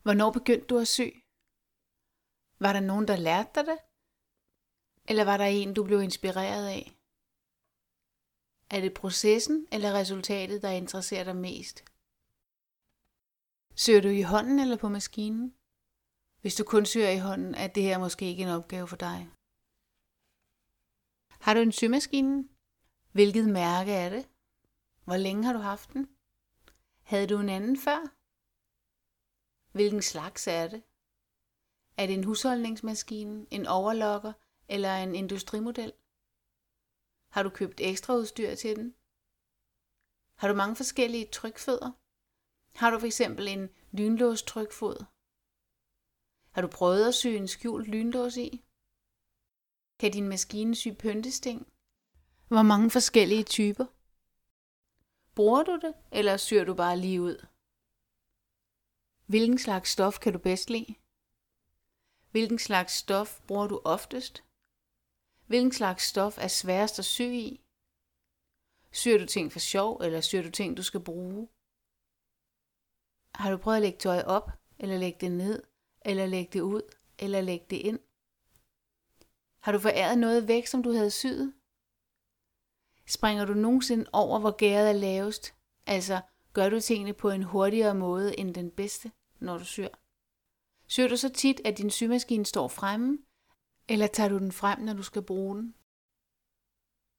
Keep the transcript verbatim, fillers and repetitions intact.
Hvornår begyndte du at sy? Var der nogen, der lærte dig det? Eller var der en, du blev inspireret af? Er det processen eller resultatet, der interesserer dig mest? Syr du i hånden eller på maskinen? Hvis du kun syr i hånden, er det her måske ikke en opgave for dig. Har du en symaskine? Hvilket mærke er det? Hvor længe har du haft den? Havde du en anden før? Hvilken slags er det? Er det en husholdningsmaskine, en overlocker eller en industrimodel? Har du købt ekstra udstyr til den? Har du mange forskellige trykfødder? Har du f.eks. en lynlås trykfod? Har du prøvet at sy en skjult lynlås i? Kan din maskine sy pyntesting? Hvor mange forskellige typer? Bruger du det, eller syr du bare lige ud? Hvilken slags stof kan du bedst lide? Hvilken slags stof bruger du oftest? Hvilken slags stof er sværest at sy i? Syr du ting for sjov, eller syr du ting, du skal bruge? Har du prøvet at lægge tøj op, eller lægge det ned, eller lægge det ud, eller lægge det ind? Har du foræret noget væk, som du havde syet? Springer du nogensinde over, hvor gæret er lavest? Altså, gør du tingene på en hurtigere måde end den bedste, når du syr? Syr du så tit, at din symaskine står fremme, eller tager du den frem, når du skal bruge den?